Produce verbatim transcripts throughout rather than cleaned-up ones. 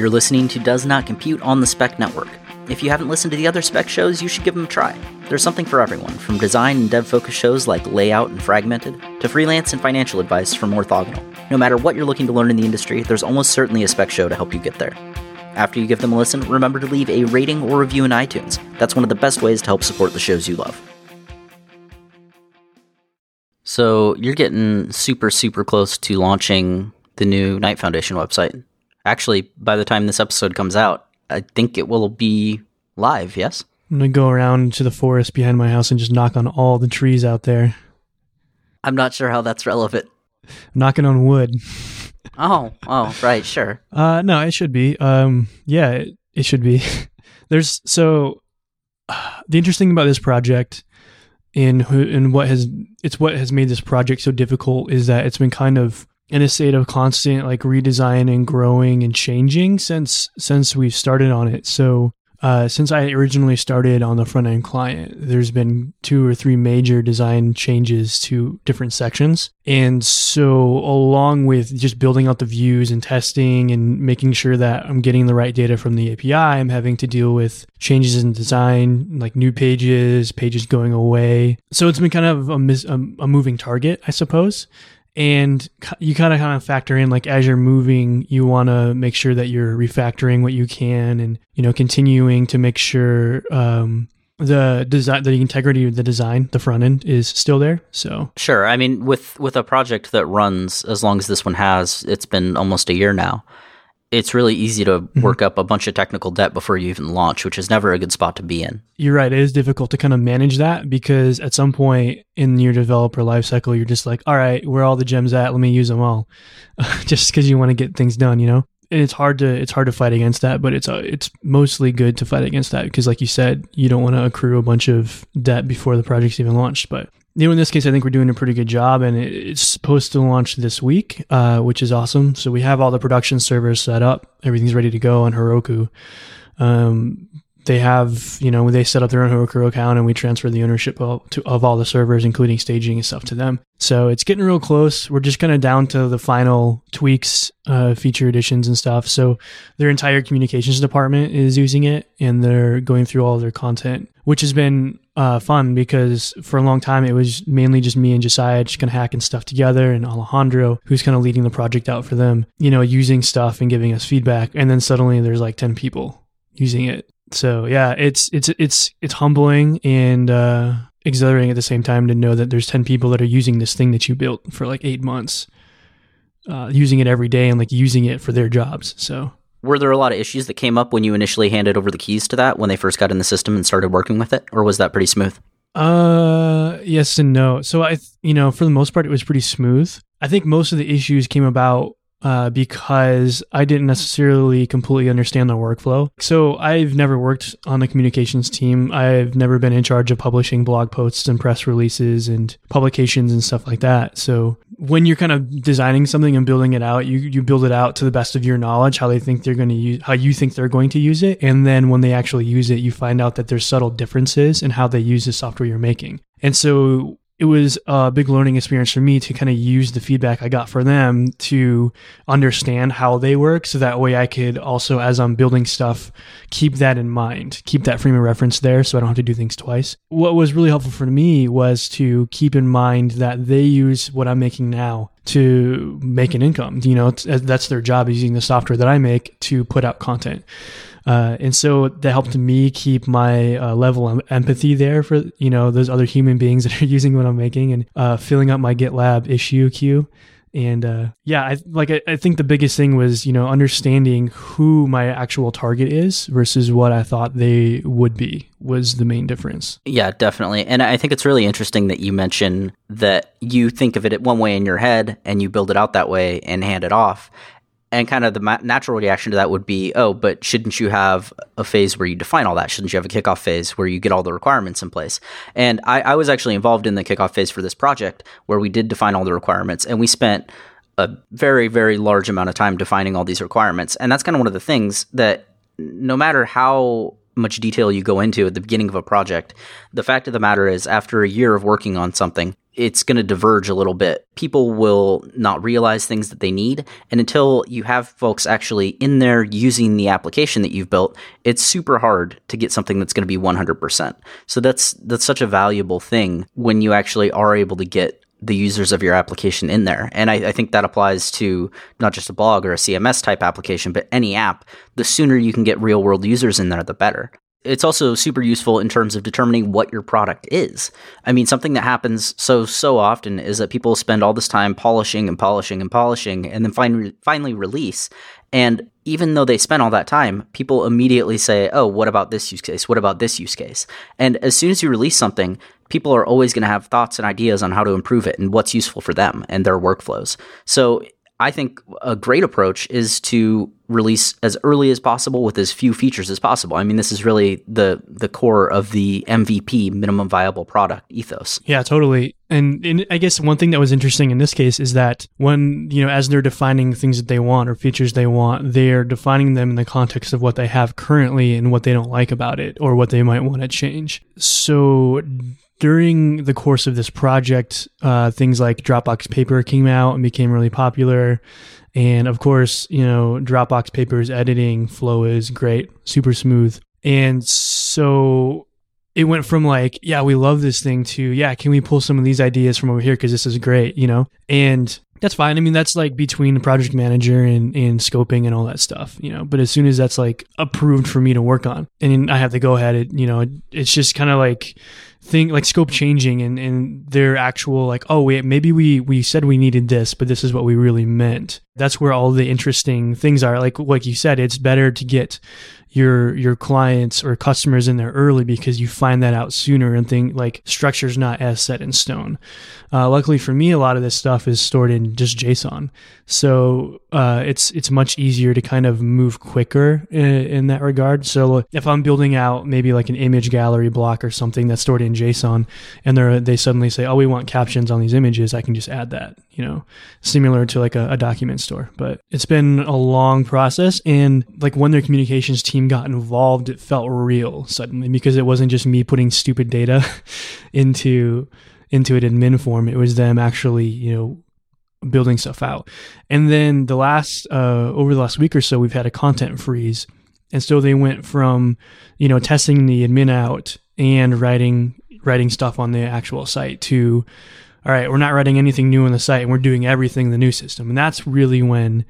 You're listening to Does Not Compute on the Spec Network. If you haven't listened to the other Spec shows, you should give them a try. There's something for everyone, from design and dev-focused shows like Layout and Fragmented, to freelance and financial advice from Orthogonal. No matter what you're looking to learn in the industry, there's almost certainly a Spec show to help you get there. After you give them a listen, remember to leave a rating or review in iTunes. That's one of the best ways to help support the shows you love. So you're getting super, super close to launching the new Knight Foundation website. Actually, by the time this episode comes out, I think it will be live, yes? I'm going to go around to the forest behind my house and just knock on all the trees out there. I'm not sure how that's relevant. I'm knocking on wood. Oh, oh, right, sure. Uh, no, it should be. Um, yeah, it, it should be. There's so uh, the interesting about this project and who and what has it's what has made this project so difficult is that it's been kind of in a state of constant like redesign and growing and changing since since we've started on it. So uh, since I originally started on the front end client, there's been two or three major design changes to different sections. And so along with just building out the views and testing and making sure that I'm getting the right data from the A P I, I'm having to deal with changes in design, like new pages, pages going away. So it's been kind of a, mis- a, a moving target, I suppose. And you kind of kind of factor in, like, as you're moving, you want to make sure that you're refactoring what you can and, you know, continuing to make sure um, the design, the integrity of the design, the front end is still there. So sure. I mean, with, with a project that runs as long as this one has, it's been almost a year now. It's really easy to work mm-hmm. up a bunch of technical debt before you even launch, which is never a good spot to be in. You're right. It is difficult to kind of manage that because at some point in your developer lifecycle, you're just like, all right, where are all the gems at? Let me use them all, just because you want to get things done, you know? And it's hard to it's hard to fight against that, but it's uh, it's mostly good to fight against that because, like you said, you don't want to accrue a bunch of debt before the project's even launched. But you know, in this case, I think we're doing a pretty good job, and it's supposed to launch this week, uh, which is awesome. So we have all the production servers set up, everything's ready to go on Heroku. Um, they have, you know, they set up their own Heroku account, and we transfer the ownership of, to, of all the servers, including staging and stuff, to them. So it's getting real close. We're just kind of down to the final tweaks, uh, feature additions and stuff. So their entire communications department is using it, and they're going through all of their content, which has been uh, fun because for a long time it was mainly just me and Josiah just kind of hacking stuff together, and Alejandro, who's kind of leading the project out for them, you know, using stuff and giving us feedback. And then suddenly there's like ten people using it. So yeah, it's it's it's it's humbling and uh, exhilarating at the same time to know that there's ten people that are using this thing that you built for like eight months, uh, using it every day and like using it for their jobs. So were there a lot of issues that came up when you initially handed over the keys to that, when they first got in the system and started working with it, or was that pretty smooth? Uh, yes and no. So I, you know, for the most part, it was pretty smooth. I think most of the issues came about Uh, because I didn't necessarily completely understand the workflow. So I've never worked on the communications team. I've never been in charge of publishing blog posts and press releases and publications and stuff like that. So when you're kind of designing something and building it out, you you build it out to the best of your knowledge, how they think they're going to use, how you think they're going to use it. And then when they actually use it, you find out that there's subtle differences in how they use the software you're making. And so it was a big learning experience for me to kind of use the feedback I got for them to understand how they work. So that way I could also, as I'm building stuff, keep that in mind, keep that frame of reference there so I don't have to do things twice. What was really helpful for me was to keep in mind that they use what I'm making now to make an income. You know, that's their job, using the software that I make to put out content. Uh, and so that helped me keep my uh, level of empathy there for, you know, those other human beings that are using what I'm making, and uh, filling up my GitLab issue queue. And uh, yeah, I like I, I think the biggest thing was, you know, understanding who my actual target is versus what I thought they would be was the main difference. Yeah, definitely. And I think it's really interesting that you mention that you think of it one way in your head and you build it out that way and hand it off. And kind of the ma- natural reaction to that would be, oh, but shouldn't you have a phase where you define all that? Shouldn't you have a kickoff phase where you get all the requirements in place? And I, I was actually involved in the kickoff phase for this project where we did define all the requirements, and we spent a very, very large amount of time defining all these requirements. And that's kind of one of the things that no matter how much detail you go into at the beginning of a project, the fact of the matter is after a year of working on something, it's going to diverge a little bit. People will not realize things that they need. And until you have folks actually in there using the application that you've built, it's super hard to get something that's going to be one hundred percent. So that's that's such a valuable thing when you actually are able to get the users of your application in there. And I, I think that applies to not just a blog or a C M S type application, but any app. The sooner you can get real world users in there, the better. It's also super useful in terms of determining what your product is. I mean, something that happens so, so often is that people spend all this time polishing and polishing and polishing and then finally, finally release. And even though they spent all that time, people immediately say, oh, what about this use case? What about this use case? And as soon as you release something, people are always going to have thoughts and ideas on how to improve it and what's useful for them and their workflows. So I think a great approach is to release as early as possible with as few features as possible. I mean, this is really the the core of the M V P, minimum viable product ethos. Yeah, totally. And, and I guess one thing that was interesting in this case is that when, you know, as they're defining things that they want or features they want, they're defining them in the context of what they have currently and what they don't like about it or what they might want to change. So during the course of this project, uh, things like Dropbox Paper came out and became really popular. And of course, you know, Dropbox Paper's editing flow is great, super smooth. And so it went from like, yeah, we love this thing to, yeah, can we pull some of these ideas from over here? Because this is great, you know? And that's fine. I mean, that's like between the project manager and, and scoping and all that stuff, you know, but as soon as that's like approved for me to work on and I have to go ahead, it, you know, it, it's just kind of like thing like scope changing and, and their actual like, oh, wait, maybe we, we said we needed this, but this is what we really meant. That's where all the interesting things are. Like, like you said, it's better to get your your clients or customers in there early because you find that out sooner and think like structure's not as set in stone. Uh, luckily for me, a lot of this stuff is stored in just JSON. So uh, it's it's much easier to kind of move quicker in, in that regard. So if I'm building out maybe like an image gallery block or something that's stored in JSON and they they suddenly say, oh, we want captions on these images, I can just add that, you know, similar to like a, a document store. But it's been a long process. And like when their communications team got involved, it felt real suddenly because it wasn't just me putting stupid data into into it in min form. It was them actually, you know, building stuff out. And then the last uh, over the last week or so, we've had a content freeze, and so they went from, you know, testing the admin out and writing writing stuff on the actual site to, all right, we're not writing anything new on the site and we're doing everything in the new system. And that's really when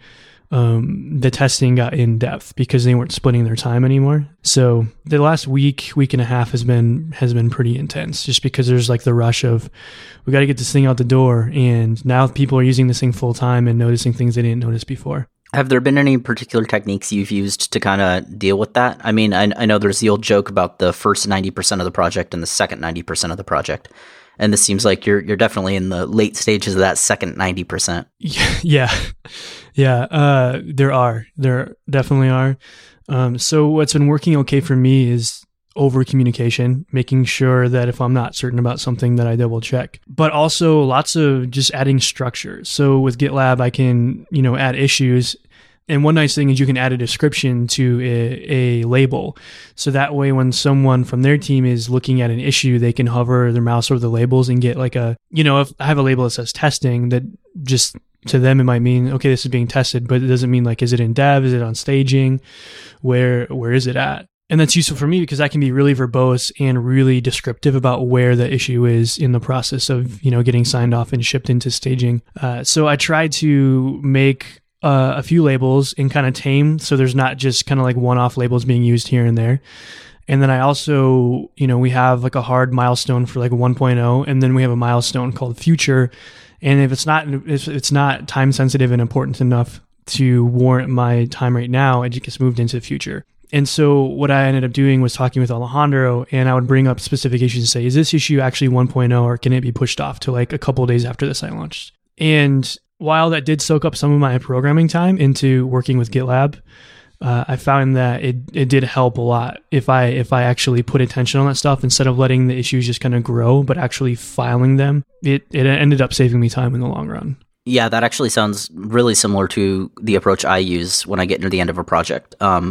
um, the testing got in depth because they weren't splitting their time anymore. So the last week, week and a half has been has been pretty intense just because there's like the rush of we got to get this thing out the door. And now people are using this thing full time and noticing things they didn't notice before. Have there been any particular techniques you've used to kind of deal with that? I mean, I, I know there's the old joke about the first ninety percent of the project and the second ninety percent of the project. And this seems like you're you're definitely in the late stages of that second ninety percent. Yeah, yeah. Uh, there are, there definitely are. Um, so what's been working okay for me is over communication, making sure that if I'm not certain about something that I double check, but also lots of just adding structure. So with GitLab, I can, you know, add issues. And one nice thing is you can add a description to a, a label. So that way, when someone from their team is looking at an issue, they can hover their mouse over the labels and get like a, you know, if I have a label that says testing, that just to them, it might mean, okay, this is being tested, but it doesn't mean like, is it in dev? Is it on staging? Where, where is it at? And that's useful for me because I can be really verbose and really descriptive about where the issue is in the process of, you know, getting signed off and shipped into staging. Uh, so I try to make Uh, a few labels and kind of tame, so there's not just kind of like one-off labels being used here and there. And then I also, you know, we have like a hard milestone for like one point oh, and then we have a milestone called future. And if it's not if it's not time sensitive and important enough to warrant my time right now, it just gets moved into the future. And so what I ended up doing was talking with Alejandro, and I would bring up specific issues and say, is this issue actually one point oh, or can it be pushed off to like a couple of days after the site launched? And while that did soak up some of my programming time into working with GitLab, uh, I found that it it did help a lot if I if I actually put attention on that stuff instead of letting the issues just kind of grow, but actually filing them. It it ended up saving me time in the long run. Yeah, that actually sounds really similar to the approach I use when I get near the end of a project. Um,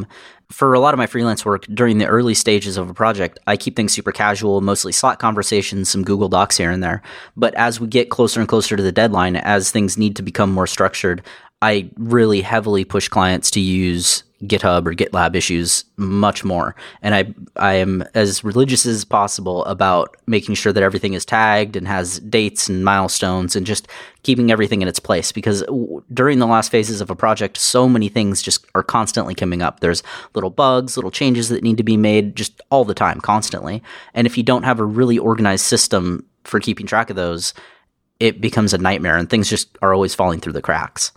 For a lot of my freelance work during the early stages of a project, I keep things super casual, mostly Slack conversations, some Google Docs here and there. But as we get closer and closer to the deadline, as things need to become more structured, I really heavily push clients to use GitHub or GitLab issues much more. And I I am as religious as possible about making sure that everything is tagged and has dates and milestones and just keeping everything in its place. Because during the last phases of a project, so many things just are constantly coming up. There's little bugs, little changes that need to be made just all the time, constantly. And if you don't have a really organized system for keeping track of those, it becomes a nightmare and things just are always falling through the cracks.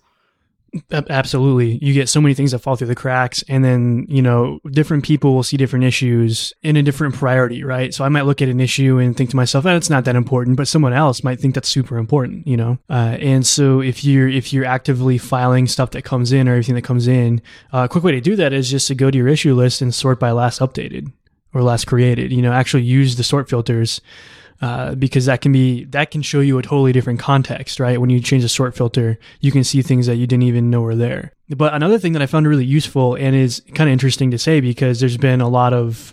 Absolutely. You get so many things that fall through the cracks, and then, you know, different people will see different issues in a different priority, right? So I might look at an issue and think to myself, oh, it's not that important, but someone else might think that's super important, you know? Uh, and so if you're, if you're actively filing stuff that comes in or everything that comes in, uh, a quick way to do that is just to go to your issue list and sort by last updated or last created, you know, actually use the sort filters. Uh, because that can be, that can show you a totally different context, right? When you change the sort filter, you can see things that you didn't even know were there. But another thing that I found really useful and is kind of interesting to say, because there's been a lot of,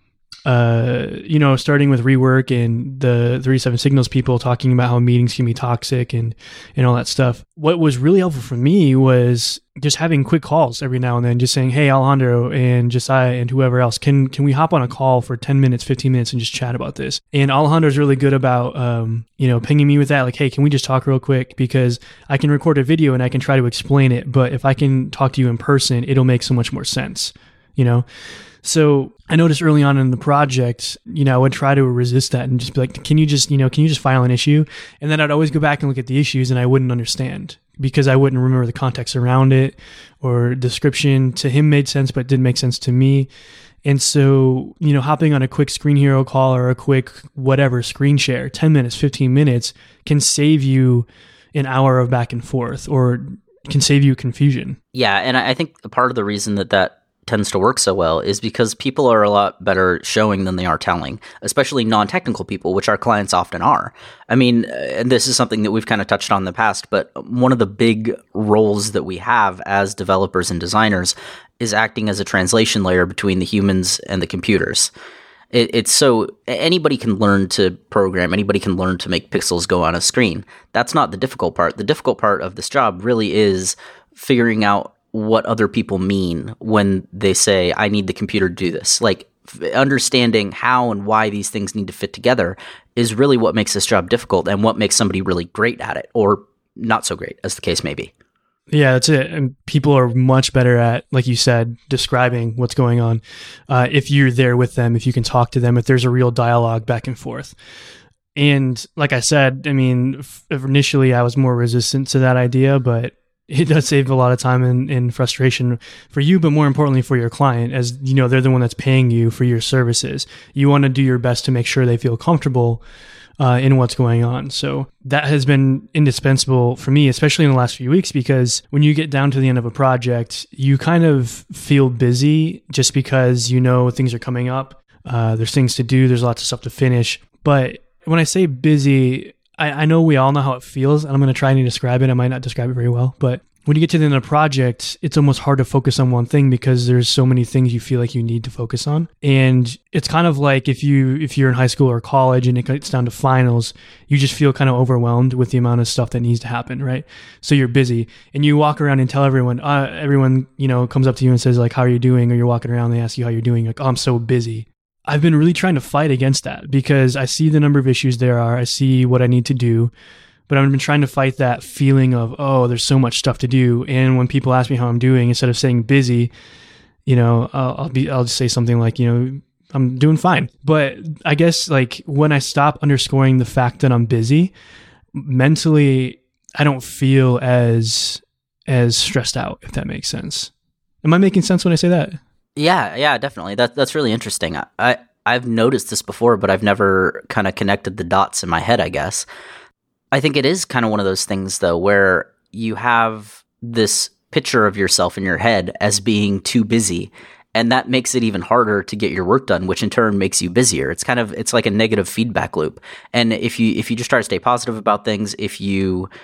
uh, you know, starting with Rework and the thirty-seven Signals people talking about how meetings can be toxic and, and all that stuff. What was really helpful for me was just having quick calls every now and then, just saying, hey, Alejandro and Josiah and whoever else, can can we hop on a call for ten minutes, fifteen minutes and just chat about this? And Alejandro's really good about, um, you know, pinging me with that. Like, hey, can we just talk real quick? Because I can record a video and I can try to explain it. But if I can talk to you in person, it'll make so much more sense, you know? So I noticed early on in the project, you know, I would try to resist that and just be like, can you just, you know, can you just file an issue? And then I'd always go back and look at the issues and I wouldn't understand because I wouldn't remember the context around it or description to him made sense, but didn't make sense to me. And so, you know, hopping on a quick Screen Hero call or a quick whatever screen share, ten minutes, fifteen minutes can save you an hour of back and forth or can save you confusion. Yeah. And I think part of the reason that that tends to work so well is because people are a lot better showing than they are telling, especially non-technical people, which our clients often are. I mean, and this is something that we've kind of touched on in the past, but one of the big roles that we have as developers and designers is acting as a translation layer between the humans and the computers. It, it's so anybody can learn to program, anybody can learn to make pixels go on a screen. That's not the difficult part. The difficult part of this job really is figuring out what other people mean when they say, I need the computer to do this. Like, f- understanding how and why these things need to fit together is really what makes this job difficult and what makes somebody really great at it, or not so great, as the case may be. Yeah, that's it. And people are much better at, like you said, describing what's going on. Uh, if you're there with them, if you can talk to them, if there's a real dialogue back and forth. And like I said, I mean, f- initially I was more resistant to that idea, but it does save a lot of time and, and frustration for you, but more importantly for your client, as you know, they're the one that's paying you for your services. You want to do your best to make sure they feel comfortable uh, in what's going on. So that has been indispensable for me, especially in the last few weeks, because when you get down to the end of a project, you kind of feel busy just because you know things are coming up. Uh, there's things to do. There's lots of stuff to finish. But when I say busy, I, I know we all know how it feels, and I'm going to try and describe it. I might not describe it very well, but when you get to the end of the project, it's almost hard to focus on one thing because there's so many things you feel like you need to focus on. And it's kind of like if you, if you're in high school or college and it gets down to finals, you just feel kind of overwhelmed with the amount of stuff that needs to happen, right? So you're busy and you walk around and tell everyone, uh, everyone, you know, comes up to you and says like, how are you doing? Or you're walking around and they ask you how you're doing. Like, oh, I'm so busy. I've been really trying to fight against that because I see the number of issues there are. I see what I need to do, but I've been trying to fight that feeling of, oh, there's so much stuff to do. And when people ask me how I'm doing, instead of saying busy, you know, I'll, I'll be, I'll just say something like, you know, I'm doing fine. But I guess like when I stop underscoring the fact that I'm busy, mentally, I don't feel as, as stressed out, if that makes sense. Am I making sense when I say that? Yeah, yeah, definitely. That that's really interesting. I, I I've noticed this before, but I've never kind of connected the dots in my head, I guess. I think it is kind of one of those things though where you have this picture of yourself in your head as being too busy, and that makes it even harder to get your work done, which in turn makes you busier. It's kind of it's like a negative feedback loop. And if you if you just try to stay positive about things, if you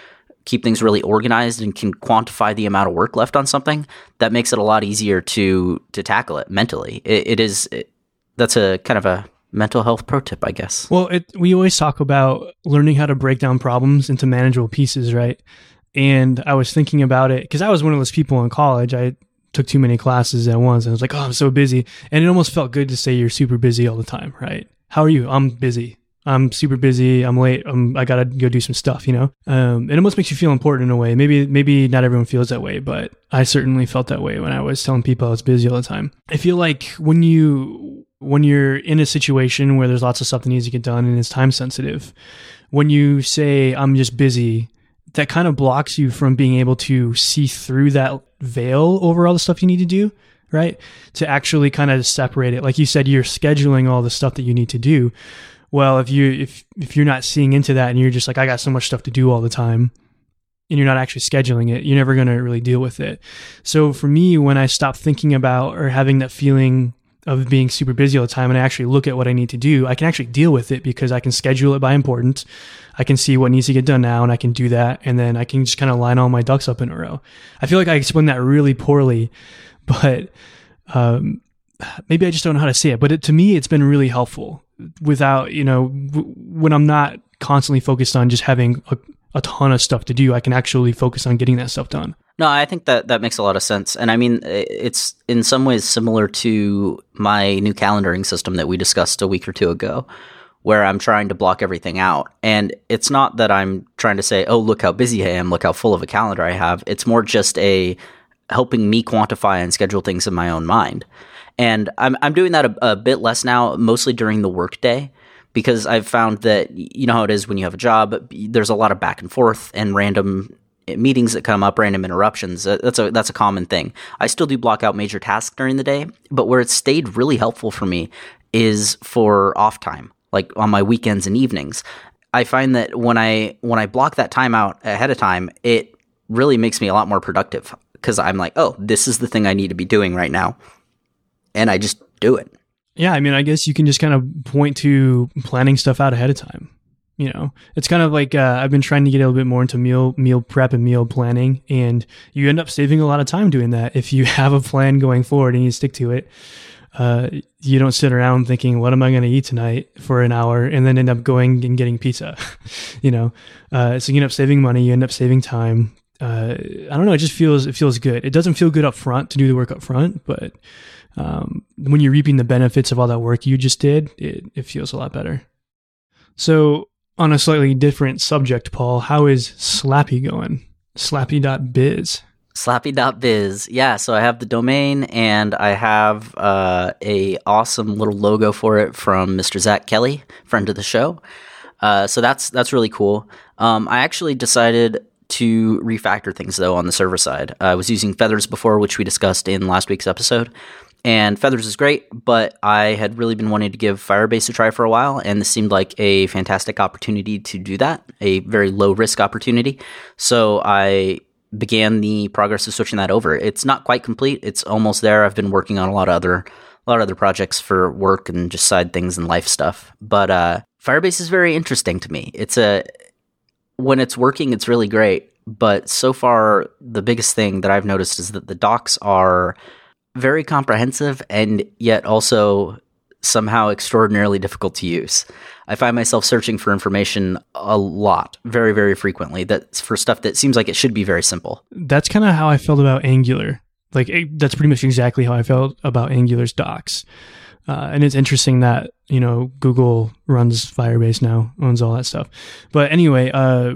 keep things really organized and can quantify the amount of work left on something, that makes it a lot easier to to tackle it mentally. It, it is it, that's a kind of a mental health pro tip, I guess. Well, it, we always talk about learning how to break down problems into manageable pieces, right? And I was thinking about it because I was one of those people in college. I took too many classes at once and I was like, oh, I'm so busy. And it almost felt good to say you're super busy all the time, right? How are you? I'm busy. I'm super busy. I'm late. I'm, I got to go do some stuff, you know? Um, it almost makes you feel important in a way. Maybe, maybe not everyone feels that way, but I certainly felt that way when I was telling people I was busy all the time. I feel like when you, when you're in a situation where there's lots of stuff that needs to get done and it's time sensitive, when you say, I'm just busy, that kind of blocks you from being able to see through that veil over all the stuff you need to do, right? To actually kind of separate it. Like you said, you're scheduling all the stuff that you need to do. Well, if you if if you're not seeing into that and you're just like, I got so much stuff to do all the time, and you're not actually scheduling it, you're never going to really deal with it. So for me, when I stop thinking about or having that feeling of being super busy all the time and I actually look at what I need to do, I can actually deal with it because I can schedule it by importance. I can see what needs to get done now and I can do that. And then I can just kind of line all my ducks up in a row. I feel like I explained that really poorly, but um, maybe I just don't know how to say it. But it, to me, it's been really helpful without, you know, w- when I'm not constantly focused on just having a, a ton of stuff to do, I can actually focus on getting that stuff done. No, I think that that makes a lot of sense. And I mean, it's in some ways similar to my new calendaring system that we discussed a week or two ago, where I'm trying to block everything out. And it's not that I'm trying to say, oh, look how busy I am, look how full of a calendar I have. It's more just a helping me quantify and schedule things in my own mind. And I'm I'm doing that a, a bit less now, mostly during the workday, because I've found that, you know how it is when you have a job, there's a lot of back and forth and random meetings that come up, random interruptions. That's a that's a common thing. I still do block out major tasks during the day, but where it's stayed really helpful for me is for off time, like on my weekends and evenings. I find that when I when I block that time out ahead of time, it really makes me a lot more productive because I'm like, oh, this is the thing I need to be doing right now, and I just do it. Yeah, I mean, I guess you can just kind of point to planning stuff out ahead of time. You know, it's kind of like uh, I've been trying to get a little bit more into meal meal prep and meal planning, and you end up saving a lot of time doing that. If you have a plan going forward and you stick to it, uh, you don't sit around thinking, what am I going to eat tonight for an hour and then end up going and getting pizza, you know? Uh, so you end up saving money, you end up saving time. Uh, I don't know. It just feels, it feels good. It doesn't feel good up front to do the work up front, but um, when you're reaping the benefits of all that work you just did, it, it feels a lot better. So, on a slightly different subject, Paul, how is Slappy going? Slappy dot biz. Slappy dot biz. Yeah, so I have the domain and I have uh, a awesome little logo for it from Mister Zach Kelly, friend of the show. Uh, so that's that's really cool. Um, I actually decided to refactor things, though, on the server side. I was using Feathers before, which we discussed in last week's episode. And Feathers is great, but I had really been wanting to give Firebase a try for a while, and this seemed like a fantastic opportunity to do that, a very low-risk opportunity. So I began the progress of switching that over. It's not quite complete. It's almost there. I've been working on a lot of other a lot of other projects for work and just side things and life stuff. But uh, Firebase is very interesting to me. It's a when it's working, it's really great. But so far, the biggest thing that I've noticed is that the docs are very comprehensive and yet also somehow extraordinarily difficult to use. I find myself searching for information a lot, very, very frequently, that's for stuff that seems like it should be very simple. That's kind of how I felt about Angular. Like, it, that's pretty much exactly how I felt about Angular's docs. Uh, and it's interesting that, you know, Google runs Firebase now, owns all that stuff. But anyway, uh,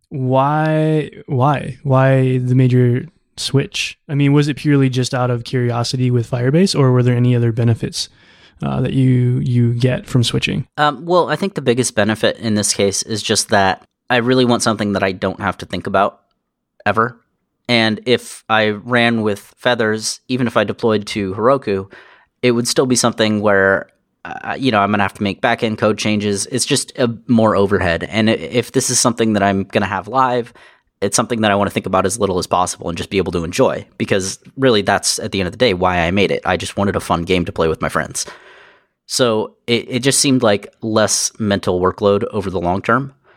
why, why, why the major switch? I mean, was it purely just out of curiosity with Firebase, or were there any other benefits uh, that you you get from switching? Um, well, I think the biggest benefit in this case is just that I really want something that I don't have to think about ever. And if I ran with Feathers, even if I deployed to Heroku, it would still be something where uh, you know I'm gonna have to make backend code changes. It's just a more overhead. And if this is something that I'm gonna have live, it's something that I want to think about as little as possible and just be able to enjoy, because really that's, at the end of the day, why I made it. I just wanted a fun game to play with my friends. So it, it just seemed like less mental workload over the long term.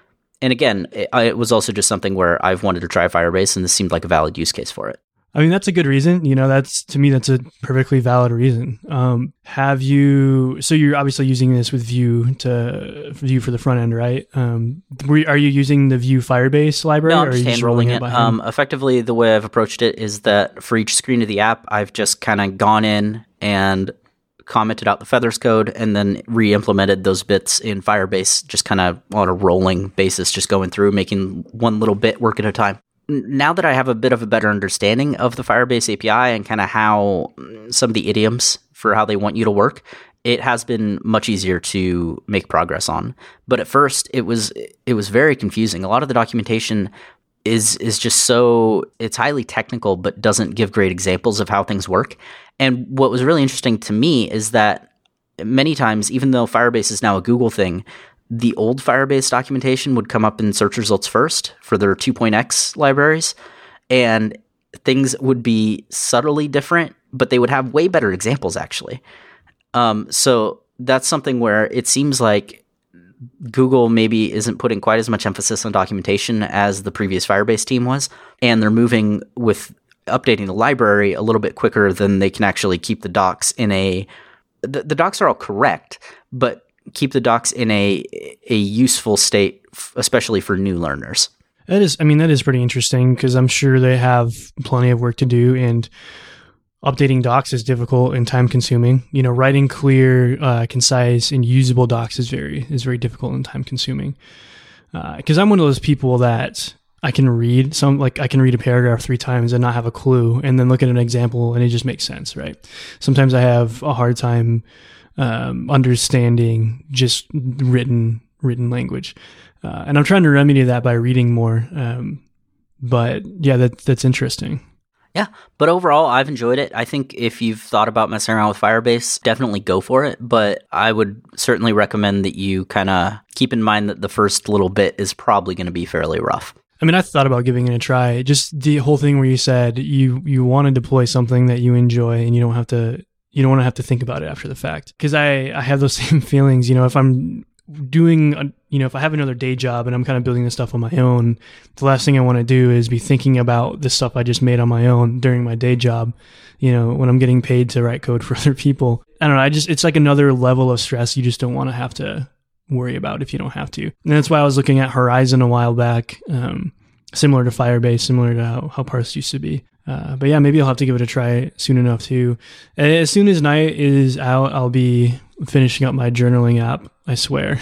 And again, it, it was also just something where I've wanted to try Firebase, and this seemed like a valid use case for it. I mean, that's a good reason. You know, that's, to me, that's a perfectly valid reason. Um, have you, so you're obviously using this with Vue to, Vue for the front end, right? Um, were, are you using the Vue Firebase library? No, I'm or just are you hand rolling rolling it. by Um, hand? effectively, the way I've approached it is that for each screen of the app, I've just kind of gone in and commented out the Feathers code and then re-implemented those bits in Firebase, just kind of on a rolling basis, just going through, making one little bit work at a time. Now that I have a bit of a better understanding of the Firebase A P I and kind of how some of the idioms for how they want you to work, it has been much easier to make progress on. But at first, it was it was very confusing. A lot of the documentation is is just so, it's highly technical, but doesn't give great examples of how things work. And what was really interesting to me is that many times, even though Firebase is now a Google thing, the old Firebase documentation would come up in search results first for their two point x libraries, and things would be subtly different, but they would have way better examples, actually. Um, so that's something where it seems like Google maybe isn't putting quite as much emphasis on documentation as the previous Firebase team was, and they're moving with updating the library a little bit quicker than they can actually keep the docs in a... The, the docs are all correct, but keep the docs in a a useful state, especially for new learners. That is, I mean, that is pretty interesting because I'm sure they have plenty of work to do, and updating docs is difficult and time consuming. You know, writing clear, uh, concise, and usable docs is very is very difficult and time consuming. Because uh, I'm one of those people that I can read some, like I can read a paragraph three times and not have a clue, and then look at an example and it just makes sense, right? Sometimes I have a hard time um, understanding just written written language, uh, and I'm trying to remedy that by reading more. Um, but yeah, that that's interesting. Yeah, but overall, I've enjoyed it. I think if you've thought about messing around with Firebase, definitely go for it. But I would certainly recommend that you kind of keep in mind that the first little bit is probably going to be fairly rough. I mean, I thought about giving it a try. Just the whole thing where you said you you want to deploy something that you enjoy, and you don't have to you don't want to have to think about it after the fact. Because I I have those same feelings. You know, if I'm doing, a, you know, if I have another day job and I'm kind of building this stuff on my own, the last thing I want to do is be thinking about the stuff I just made on my own during my day job, you know, when I'm getting paid to write code for other people. I don't know. I just, it's like another level of stress you just don't want to have to worry about if you don't have to. And that's why I was looking at Horizon a while back, um, similar to Firebase, similar to how, how Parse used to be. Uh, but yeah, maybe I'll have to give it a try soon enough too. As soon as Night is out, I'll be finishing up my journaling app, I swear.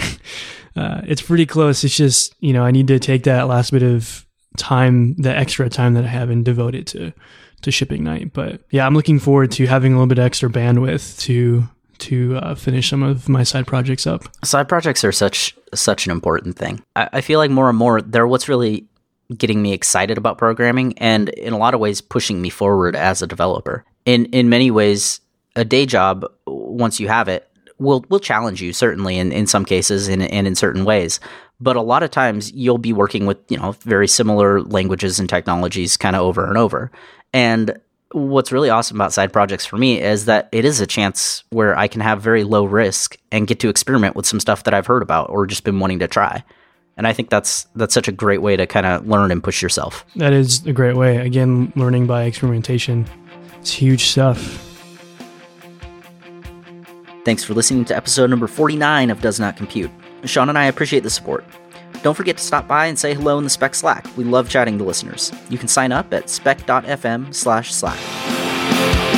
Uh, it's pretty close. It's just, you know, I need to take that last bit of time, the extra time that I have, and devote it to, to shipping Night. But yeah, I'm looking forward to having a little bit extra bandwidth to to uh, finish some of my side projects up. Side projects are such such an important thing. I, I feel like more and more they're what's really getting me excited about programming, and in a lot of ways pushing me forward as a developer. In in many ways, a day job, once you have it, will will challenge you, certainly in, in some cases and, and in certain ways. But a lot of times you'll be working with, you know, very similar languages and technologies kind of over and over. And what's really awesome about side projects for me is that it is a chance where I can have very low risk and get to experiment with some stuff that I've heard about or just been wanting to try. And I think that's that's such a great way to kind of learn and push yourself. That is a great way. Again, learning by experimentation. It's huge stuff. Thanks for listening to episode number forty-nine of Does Not Compute. Sean and I appreciate the support. Don't forget to stop by and say hello in the Spec Slack. We love chatting to listeners. You can sign up at spec dot f m slash slack.